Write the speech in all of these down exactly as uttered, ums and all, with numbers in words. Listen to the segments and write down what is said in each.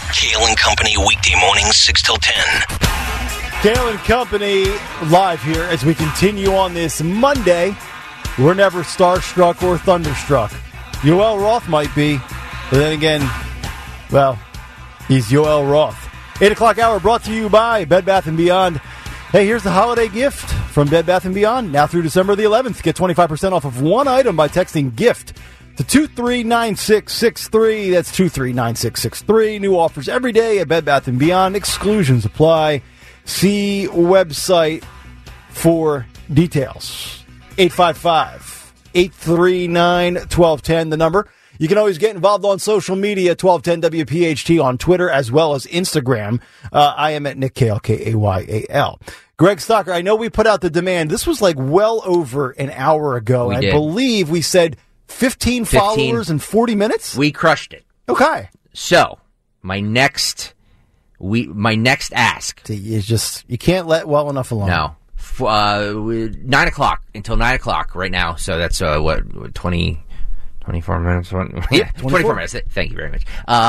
Kale and Company, weekday mornings, six till ten. Kale and Company live here as we continue on this Monday. We're never starstruck or thunderstruck. Yoel Roth might be, but then again, well, he's Yoel Roth. eight o'clock hour brought to you by Bed Bath and Beyond. Hey, here's the holiday gift from Bed Bath and Beyond. Now through December the eleventh, get twenty-five percent off of one item by texting GIFT to two three nine six six three. That's two three nine six six three. New offers every day at Bed Bath and Beyond. Exclusions apply. See website for details. eight five five, eight three nine, one two one zero, the number. You can always get involved on social media, twelve ten W P H T on Twitter as well as Instagram. Uh, I am at Nick Kale, K A Y A L. Greg Stocker, I know we put out the demand. This was like well over an hour ago. We I did. believe we said fifteen, fifteen followers in forty minutes? We crushed it. Okay. So, my next we my next ask. You just, you can't let well enough alone. No. F- uh, nine o'clock until nine o'clock right now. So that's, uh, what, twenty, twenty-four minutes? What? Yeah, twenty-four. twenty-four minutes. Thank you very much. Uh,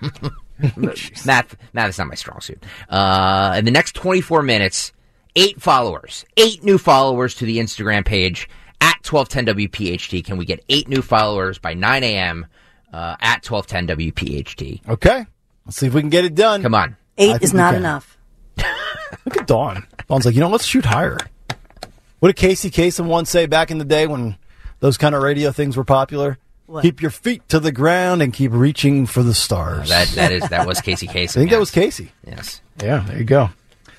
math, math is not my strong suit. Uh, in the next twenty-four minutes, eight followers, eight new followers to the Instagram page at twelve ten W P H T. Can we get eight new followers by nine a.m. Uh, at twelve ten W P H T? Okay. Let's see if we can get it done. Come on. Eight is not enough. Look at Dawn. Dawn's like, you know, let's shoot higher. What did Casey Kasem once say back in the day when those kind of radio things were popular? What? Keep your feet to the ground and keep reaching for the stars. That that is that was Casey Kasem. I think yes. that was Casey. Yes. Yeah, there you go.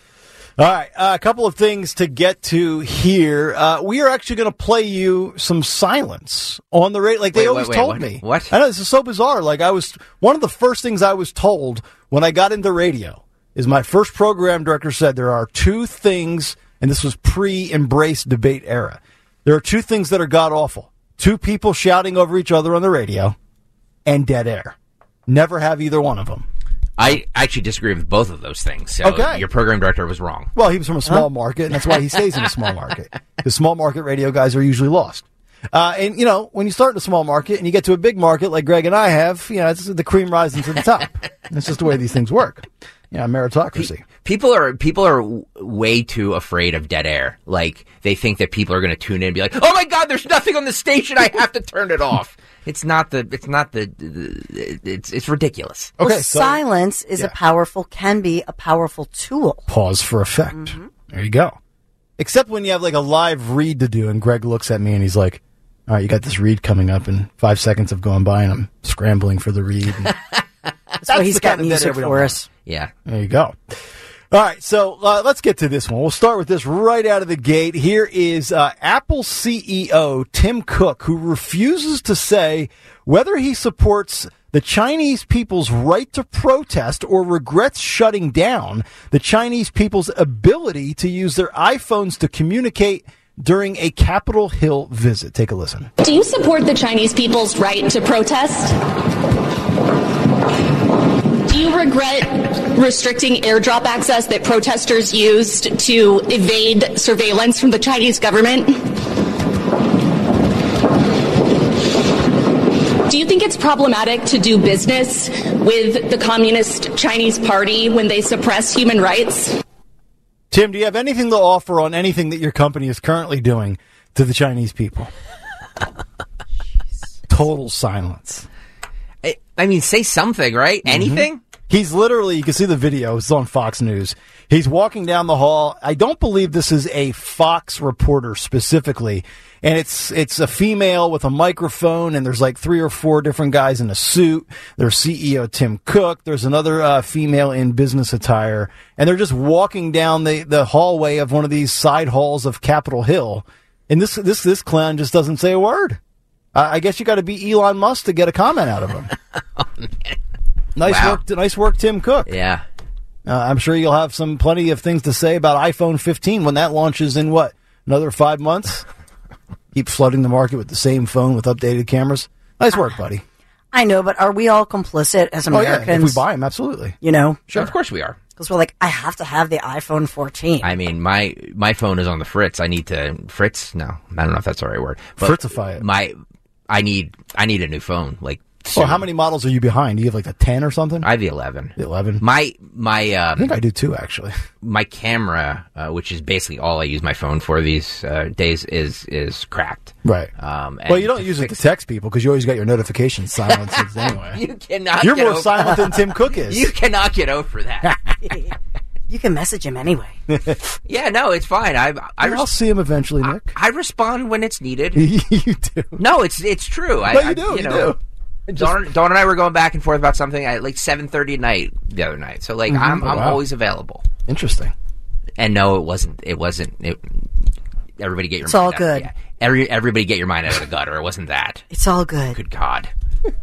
All right, uh, a couple of things to get to here. Uh, we are actually going to play you some silence on the radio, like they Wait, always wait, wait, told what? me. What? I know, this is so bizarre. Like I was, one of the first things I was told when I got into radio is my first program director said there are two things, and this was pre-embrace debate era. There are two things that are god-awful. Two people shouting over each other on the radio and dead air. Never have either one of them. I actually disagree with both of those things. So Okay. your program director was wrong. Well, he was from a small market, and that's why he stays in a small market. The small market radio guys are usually lost. Uh, and, you know, when you start in a small market and you get to a big market like Greg and I have, you know, it's the cream rising to the top. That's just the way these things work. Yeah, meritocracy. People are people are w- way too afraid of dead air. Like they think that people are going to tune in and be like, "Oh my God, there's nothing on the station. I have to turn it off." It's not the. It's not the. the it's it's ridiculous. Okay, Well, so silence is yeah. a powerful, can be a powerful tool. pause for effect. Mm-hmm. There you go. Except when you have like a live read to do, and Greg looks at me and he's like, "All right, you got this read coming up, and five seconds have gone by, and I'm scrambling for the read." And That's why he's the got kind of dead music air we don't for want. us. Yeah. There you go. All right, so uh, let's get to this one. We'll start with this right out of the gate. Here is uh, Apple C E O Tim Cook, who refuses to say whether he supports the Chinese people's right to protest or regrets shutting down the Chinese people's ability to use their iPhones to communicate during a Capitol Hill visit. Take a listen. Do you support the Chinese people's right to protest? Do you regret restricting airdrop access that protesters used to evade surveillance from the Chinese government? Do you think it's problematic to do business with the Communist Chinese Party when they suppress human rights? Tim, do you have anything to offer on anything that your company is currently doing to the Chinese people? Total silence. I, I mean, say something, right? Anything? He's literally, you can see the video, it's on Fox News. He's walking down the hall. I don't believe this is a Fox reporter specifically. And it's it's a female with a microphone, and there's like three or four different guys in a suit. There's C E O Tim Cook. There's another uh, female in business attire. And they're just walking down the, the hallway of one of these side halls of Capitol Hill. And this this this clown just doesn't say a word. Uh, I guess you got to be Elon Musk to get a comment out of him. Oh, man. Nice Wow. work, nice work, Tim Cook. Yeah. Uh, I'm sure you'll have some plenty of things to say about iPhone fifteen when that launches in what, another five months? Keep flooding the market with the same phone with updated cameras. Nice work, buddy. I know, but are we all complicit as Oh yeah, Americans? if we buy them, absolutely. You know? Sure. Of course we are. Because we're like, I have to have the iPhone fourteen. I mean, my my phone is on the fritz. I need to fritz. No, I don't know if that's the right word. But Fritzify it. My, I need I need a new phone like Well, how many models are you behind? Do you have like a ten or something? I have the eleven. The eleven? My my um, I think I do too, actually. My camera, uh, which is basically all I use my phone for these uh, days, is is cracked. Right. Um, well, you don't use it to text people because you always got your notifications silenced anyway. You cannot. You're get more over- silent than Tim Cook is. You cannot get over that. You can message him anyway. Yeah, no, it's fine. I I I'll res- see him eventually, Nick. I respond when it's needed. you do. No, it's it's true. I, No, you I- do. You, You, know, do. Dawn, Dawn and I were going back and forth about something at like seven thirty at night the other night. So like I'm Oh, I'm wow. always available. Interesting. And no, it wasn't. It wasn't. It, everybody get your. It's mind all out- good. Yeah. Every, everybody get your mind out of the gutter. It wasn't that. It's all good. Good God.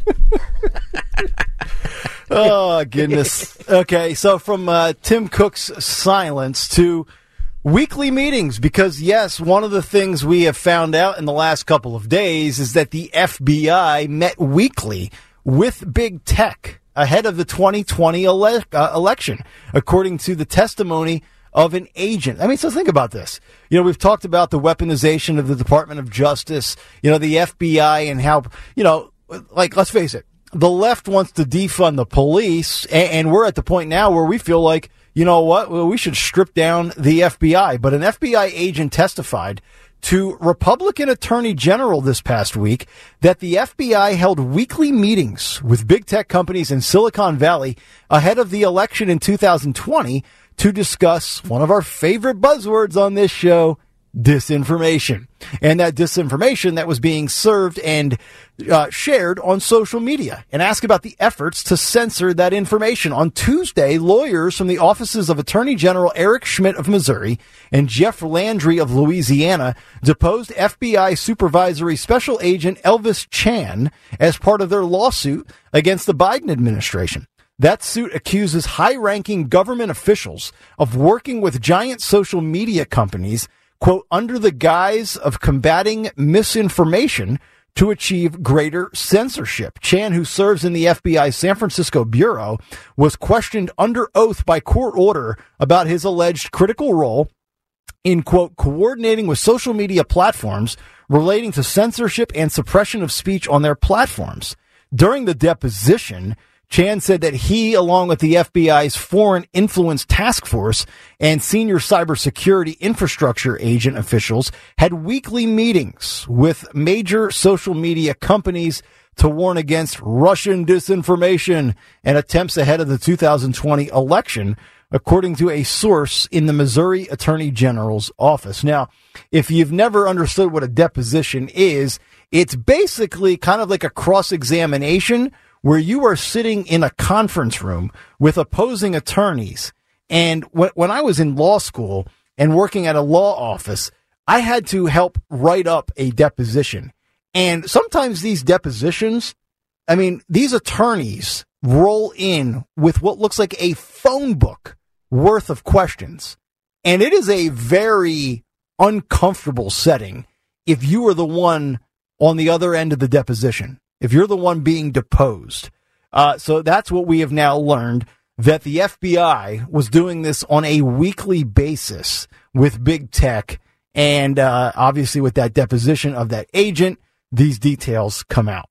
Oh, goodness. Okay, so from uh, Tim Cook's silence to weekly meetings, because, yes, one of the things we have found out in the last couple of days is that the F B I met weekly with big tech ahead of the twenty twenty ele- uh, election, according to the testimony of an agent. I mean, so think about this. You know, we've talked about the weaponization of the Department of Justice, you know, the F B I and how, you know, like, let's face it, the left wants to defund the police, and, and we're at the point now where we feel like, you know what, well, we should strip down the F B I. But an F B I agent testified to Republican Attorney General this past week that the F B I held weekly meetings with big tech companies in Silicon Valley ahead of the election in two thousand twenty to discuss one of our favorite buzzwords on this show, disinformation. And that disinformation that was being served and uh, shared on social media, and ask about the efforts to censor that information. On Tuesday, lawyers from the offices of Attorney General Eric Schmidt of Missouri and Jeff Landry of Louisiana deposed F B I Supervisory Special Agent Elvis Chan as part of their lawsuit against the Biden administration. That suit accuses high-ranking government officials of working with giant social media companies, quote, under the guise of combating misinformation to achieve greater censorship. Chan, who serves in the F B I's San Francisco bureau, was questioned under oath by court order about his alleged critical role in, quote, coordinating with social media platforms relating to censorship and suppression of speech on their platforms. During the deposition, Chan said that he, along with the F B I's Foreign Influence Task Force and senior cybersecurity infrastructure agent officials, had weekly meetings with major social media companies to warn against Russian disinformation and attempts ahead of the two thousand twenty election, according to a source in the Missouri Attorney General's office. Now, if you've never understood what a deposition is, it's basically kind of like a cross-examination where you are sitting in a conference room with opposing attorneys. And when, when I was in law school and working at a law office, I had to help write up a deposition. And sometimes these depositions, I mean, these attorneys roll in with what looks like a phone book worth of questions. And it is a very uncomfortable setting if you are the one on the other end of the deposition, if you're the one being deposed. Uh, so that's what we have now learned, that the F B I was doing this on a weekly basis with big tech. And uh, obviously with that deposition of that agent, these details come out.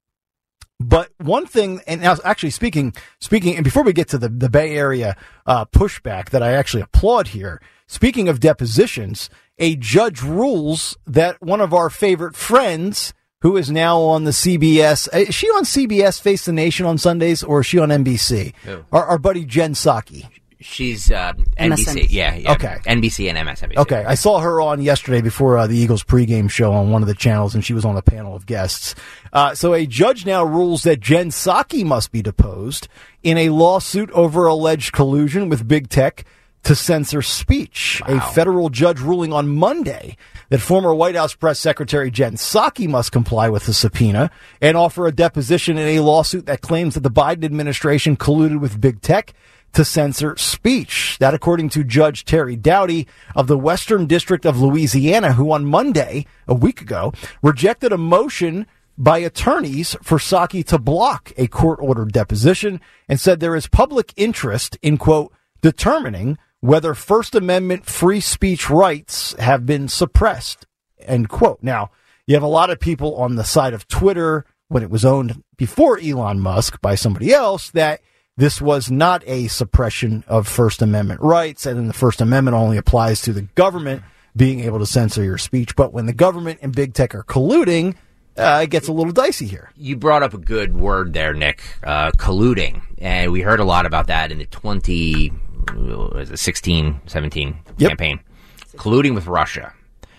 But one thing, and now actually speaking, speaking, and before we get to the, the Bay Area uh, pushback that I actually applaud here, speaking of depositions, a judge rules that one of our favorite friends, who is now on the C B S, is she on C B S Face the Nation on Sundays, or is she on N B C? Who? Our, our buddy Jen Psaki. She's uh, N B C. M S N B C. Yeah, yeah. Okay. N B C and M S N B C. Okay, I saw her on yesterday before uh, the Eagles pregame show on one of the channels, and she was on a panel of guests. Uh, so a judge now rules that Jen Psaki must be deposed in a lawsuit over alleged collusion with big tech to censor speech. Wow. A federal judge ruling on Monday that former White House Press Secretary Jen Psaki must comply with the subpoena and offer a deposition in a lawsuit that claims that the Biden administration colluded with big tech to censor speech. That, according to Judge Terry Doughty of the Western District of Louisiana, who on Monday, a week ago, rejected a motion by attorneys for Psaki to block a court-ordered deposition and said there is public interest in, quote, determining whether First Amendment free speech rights have been suppressed, end quote. Now, you have a lot of people on the side of Twitter when it was owned before Elon Musk by somebody else, that this was not a suppression of First Amendment rights, and then the First Amendment only applies to the government being able to censor your speech. But when the government and big tech are colluding, uh, it gets a little dicey here. You brought up a good word there, Nick, uh, colluding. And we heard a lot about that in the twenty, was it sixteen, seventeen Yep. campaign. Colluding with Russia.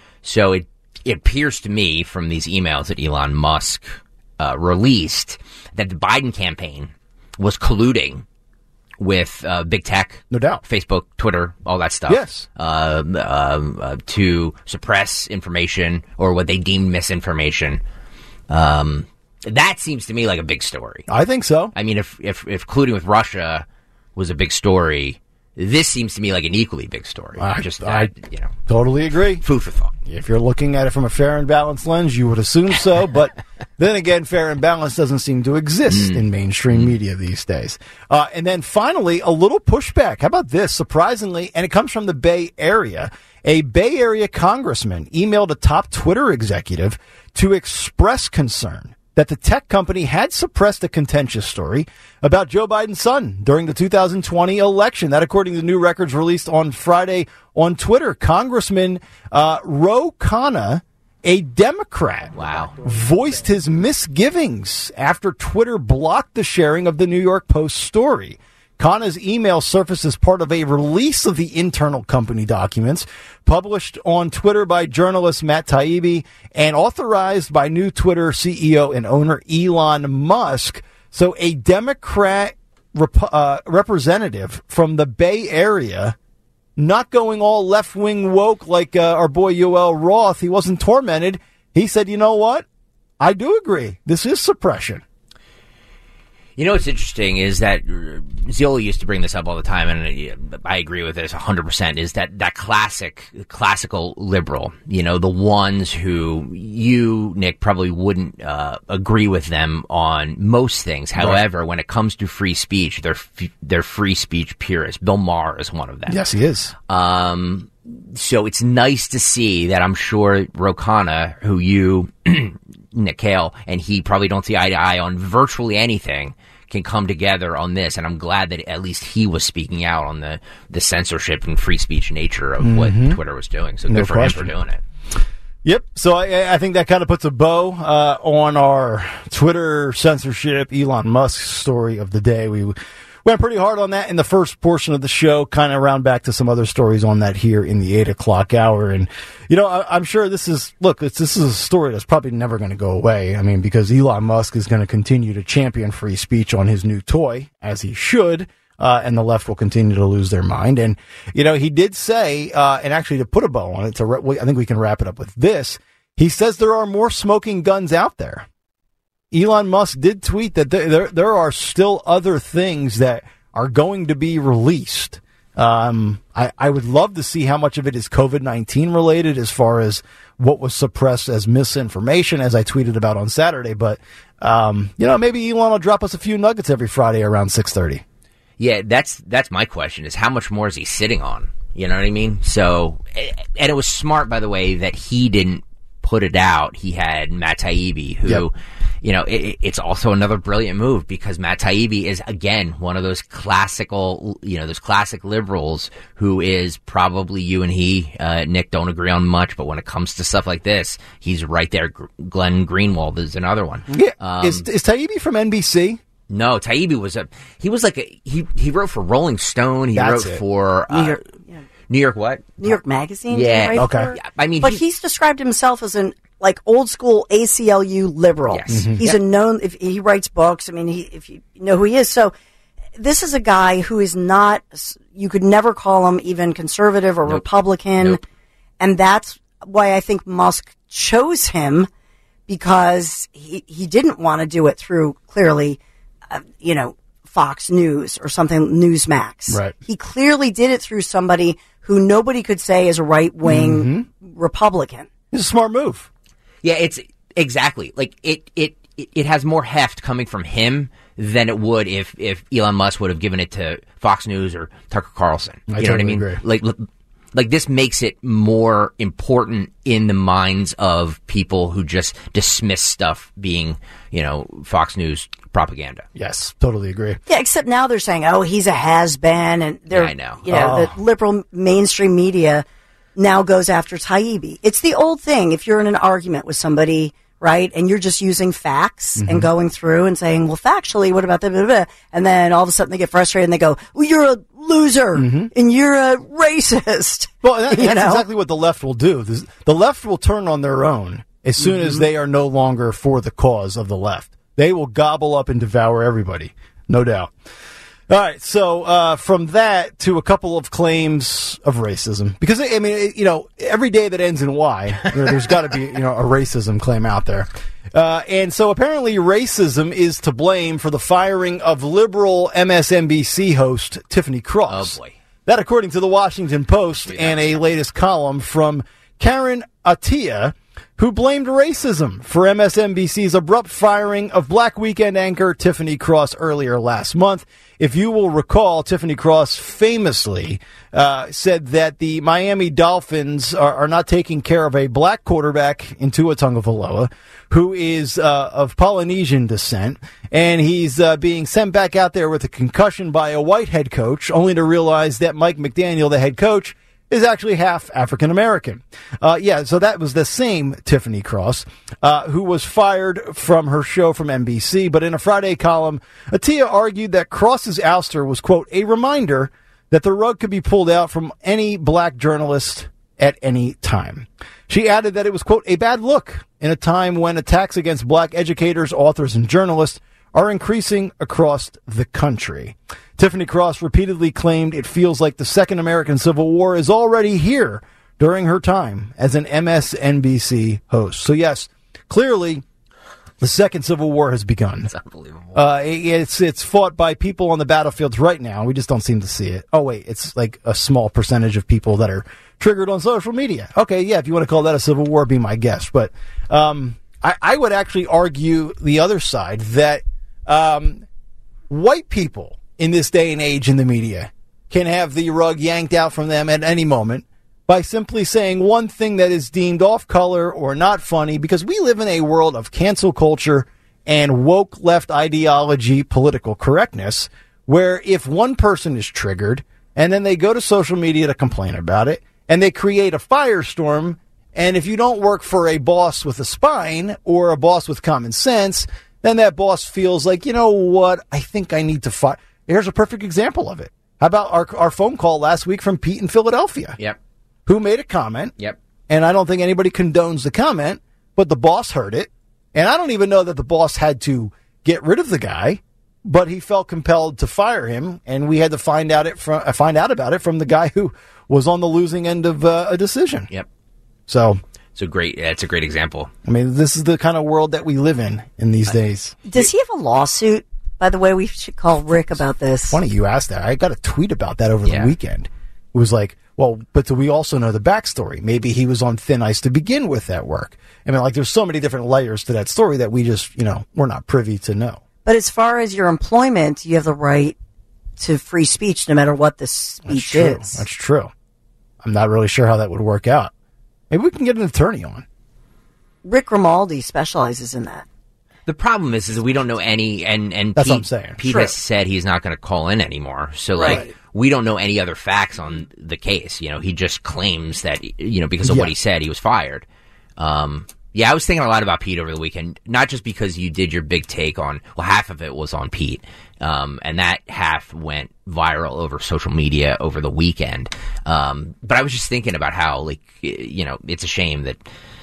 So it, it appears to me from these emails that Elon Musk uh, released that the Biden campaign was colluding with uh, big tech, No doubt. Facebook, Twitter, all that stuff. Yes. Uh, um, uh, to suppress information or what they deemed misinformation. Um, that seems to me like a big story. I think so. I mean, if, if, if colluding with Russia was a big story, this seems to me like an equally big story. I- Just I- that, you know, Totally agree. food for thought. If you're looking at it from a fair and balanced lens, you would assume so. But then again, fair and balanced doesn't seem to exist in mainstream media these days. Uh, and then finally, a little pushback. How about this? Surprisingly, and it comes from the Bay Area. A Bay Area congressman emailed a top Twitter executive to express concern that the tech company had suppressed a contentious story about Joe Biden's son during the two thousand twenty election. That, according to new records released on Friday on Twitter, Congressman uh, Ro Khanna, a Democrat, Wow. voiced his misgivings after Twitter blocked the sharing of the New York Post story. Khanna's email surfaced as part of a release of the internal company documents published on Twitter by journalist Matt Taibbi and authorized by new Twitter C E O and owner Elon Musk. So a Democrat rep- uh, representative from the Bay Area, not going all left-wing woke like uh, our boy Yoel Roth. He wasn't tormented. He said, you know what? I do agree. This is suppression. You know what's interesting is that Ziola used to bring this up all the time, and I agree with this one hundred percent, is that, that classic, classical liberal, you know, the ones who you, Nick, probably wouldn't uh, agree with them on most things. However, when it comes to free speech, they're, f- they're free speech purists. Bill Maher is one of them. Yes, he is. Um, so it's nice to see that I'm sure Ro Khanna, who you, Nick Kale, and he probably don't see eye to eye on virtually anything, can come together on this, and I'm glad that at least he was speaking out on the, the censorship and free speech nature of what Twitter was doing. So No good for question. him for doing it. Yep. So I, I think that kind of puts a bow uh, on our Twitter censorship, Elon Musk story of the day. We went pretty hard on that in the first portion of the show, kind of round back to some other stories on that here in the eight o'clock hour. And, you know, I, I'm sure this is, look, it's, this is a story that's probably never going to go away. I mean, because Elon Musk is going to continue to champion free speech on his new toy, as he should. Uh, and the left will continue to lose their mind. And, you know, he did say, uh, and actually to put a bow on it, to re- I think we can wrap it up with this. He says there are more smoking guns out there. Elon Musk did tweet that there, there, there are still other things that are going to be released. Um, I, I would love to see how much of it is COVID nineteen related as far as what was suppressed as misinformation, as I tweeted about on Saturday. But, um, you know, maybe Elon will drop us a few nuggets every Friday around six thirty. Yeah, that's that's my question, is how much more is he sitting on? You know what I mean? So, and it was smart, by the way, that he didn't put it out. He had Matt Taibbi, who, Yep. you know, it, it's also another brilliant move, because Matt Taibbi is, again, one of those classical, you know, those classic liberals who is probably you and he, uh, Nick, don't agree on much, but when it comes to stuff like this, he's right there. Glenn Greenwald is another one. Yeah. Um, is, is Taibbi from N B C? No, Taibbi was a, he was like a, he, he wrote for Rolling Stone. He That's wrote it. for, uh, New York, yeah. New York what? New York Magazine. Yeah, did he write okay. for? Yeah, I mean, but he- he's described himself as an like old school A C L U liberal. Yes. Mhm. He's Yep. a known. If he writes books, I mean, he if you know who he is. So this is a guy who is not. You could never call him even conservative or Nope. Republican, Nope. and that's why I think Musk chose him, because he he didn't want to do it through clearly, uh, you know, Fox News or something, Newsmax. Right. He clearly did it through somebody who nobody could say is a right wing Republican. It's a smart move. Yeah, it's exactly like it, it, it, it has more heft coming from him than it would if, if Elon Musk would have given it to Fox News or Tucker Carlson. I You know what I totally mean? agree. Like, look, like this makes it more important in the minds of people who just dismiss stuff being, you know, Fox News propaganda. Yes, totally agree. Yeah, except now they're saying, oh, he's a has-been, and they're, Yeah, I know. you know, Oh. the liberal mainstream media now goes after Taibbi. It's the old thing. If you're in an argument with somebody, right, and you're just using facts Mm-hmm. and going through and saying, well, factually, what about that? Blah, blah, blah. And then all of a sudden they get frustrated and they go, well, you're a loser and you're a racist. Well, that, You that's know? exactly what the left will do. This- The left will turn on their own as soon as they are no longer for the cause of the left. They will gobble up and devour everybody, no doubt. All right, so uh, from that to a couple of claims of racism, because I mean, it, you know, every day that ends in Y, you know, there's got to be you know a racism claim out there, uh, and so apparently racism is to blame for the firing of liberal M S N B C host Tiffany Cross. Oh, boy. That, according to the Washington Post and a latest column from Karen Attiah, who blamed racism for M S N B C's abrupt firing of Black Weekend anchor Tiffany Cross earlier last month. If you will recall, Tiffany Cross famously uh, said that the Miami Dolphins are, are not taking care of a black quarterback in Tua Tagovailoa, who is uh, of Polynesian descent, and he's uh, being sent back out there with a concussion by a white head coach, only to realize that Mike McDaniel, the head coach, is actually half African American. Uh, yeah, so that was the same Tiffany Cross, uh, who was fired from her show from N B C. But in a Friday column, Attiah argued that Cross's ouster was, quote, a reminder that the rug could be pulled out from any black journalist at any time. She added that it was, quote, a bad look in a time when attacks against black educators, authors, and journalists are increasing across the country. Tiffany Cross repeatedly claimed it feels like the Second American Civil War is already here during her time as an M S N B C host. So yes, clearly the Second Civil War has begun. It's unbelievable. Uh, it- it's it's fought by people on the battlefields right now. We just don't seem to see it. Oh wait, it's like a small percentage of people that are triggered on social media. Okay, yeah, if you want to call that a civil war, be my guest. But um, I, I would actually argue the other side that um, white people in this day and age in the media can have the rug yanked out from them at any moment by simply saying one thing that is deemed off color or not funny, because we live in a world of cancel culture and woke left ideology, political correctness, where if one person is triggered and then they go to social media to complain about it and they create a firestorm, and if you don't work for a boss with a spine or a boss with common sense, then that boss feels like, you know what, I think I need to fire. Here's a perfect example of it. How about our our phone call last week from Pete in Philadelphia, Yep. who made a comment, Yep. and I don't think anybody condones the comment, but the boss heard it, and I don't even know that the boss had to get rid of the guy, but he felt compelled to fire him, and we had to find out it from uh, find out about it from the guy who was on the losing end of uh, a decision. Yep. So, It's a great. It's a great example. I mean, this is the kind of world that we live in in these days. Does he have a lawsuit? By the way, we should call Rick about this. Funny you asked that. I got a tweet about that over Yeah. the weekend. It was like, well, but do we also know the backstory? Maybe he was on thin ice to begin with at work. I mean, like, there's so many different layers to that story that we just, you know, we're not privy to know. But as far as your employment, you have the right to free speech no matter what the That's speech true. is. That's true. I'm not really sure how that would work out. Maybe we can get an attorney on. Rick Grimaldi specializes in that. The problem is, is that we don't know any, and and That's Pete, what I'm saying. Pete Sure. has said he's not going to call in anymore. So like, Right. we don't know any other facts on the case. You know, he just claims that, you know, because of Yeah. what he said, he was fired. Um, yeah, I was thinking a lot about Pete over the weekend, not just because you did your big take on, well, half of it was on Pete, um, and that half went viral over social media over the weekend. Um, but I was just thinking about how, like, you know, it's a shame that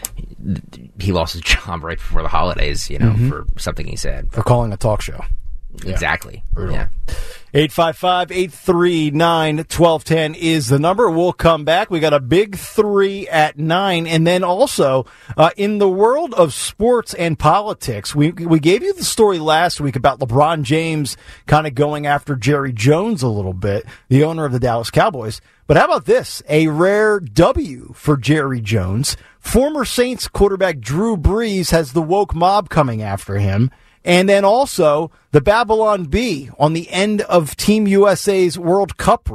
he lost his job right before the holidays, you know, Mm-hmm. for something he said. For calling a talk show. Exactly. Brutal. Yeah. eight five five, eight three nine, one two one zero is the number. We'll come back. We got a big three at nine. And then also, uh, in the world of sports and politics, we we gave you the story last week about LeBron James kind of going after Jerry Jones a little bit, the owner of the Dallas Cowboys. But how about this? A rare W for Jerry Jones. Former Saints quarterback Drew Brees has the woke mob coming after him. And then also the Babylon Bee on the end of Team U S A's World Cup run.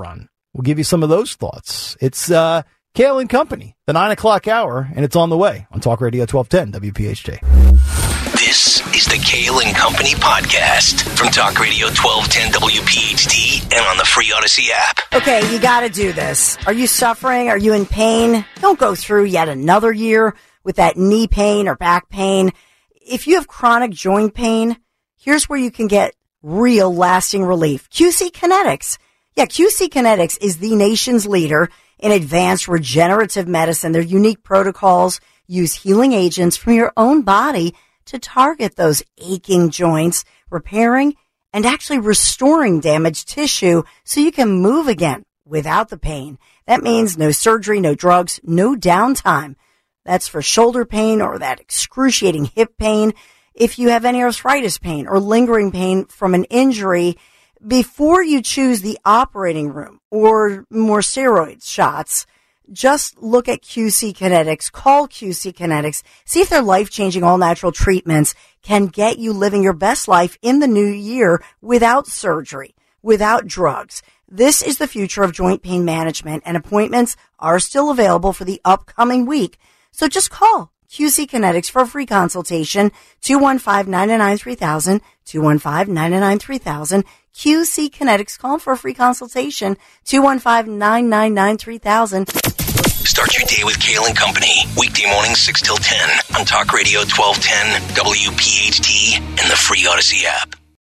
We'll give you some of those thoughts. It's uh, Kale and Company, the nine o'clock hour, and it's on the way on Talk Radio twelve ten W P H T. This is the Kale and Company podcast from Talk Radio twelve ten W P H T and on the free Odyssey app. Okay, you got to do this. Are you suffering? Are you in pain? Don't go through yet another year with that knee pain or back pain. If you have chronic joint pain, here's where you can get real lasting relief. Q C Kinetics. Yeah, Q C Kinetics is the nation's leader in advanced regenerative medicine. Their unique protocols use healing agents from your own body to target those aching joints, repairing and actually restoring damaged tissue so you can move again without the pain. That means no surgery, no drugs, no downtime. That's for shoulder pain or that excruciating hip pain. If you have any arthritis pain or lingering pain from an injury, before you choose the operating room or more steroid shots, just look at Q C Kinetics. Call Q C Kinetics. See if their life-changing all-natural treatments can get you living your best life in the new year without surgery, without drugs. This is the future of joint pain management, and appointments are still available for the upcoming week. So just call Q C Kinetics for a free consultation, two one five, nine nine three thousand, two one five, nine nine three thousand. Q C Kinetics, call for a free consultation, two one five, nine nine nine, three thousand. Start your day with Kale and Company, weekday mornings six till ten on Talk Radio twelve ten W P H T and the free Odyssey app.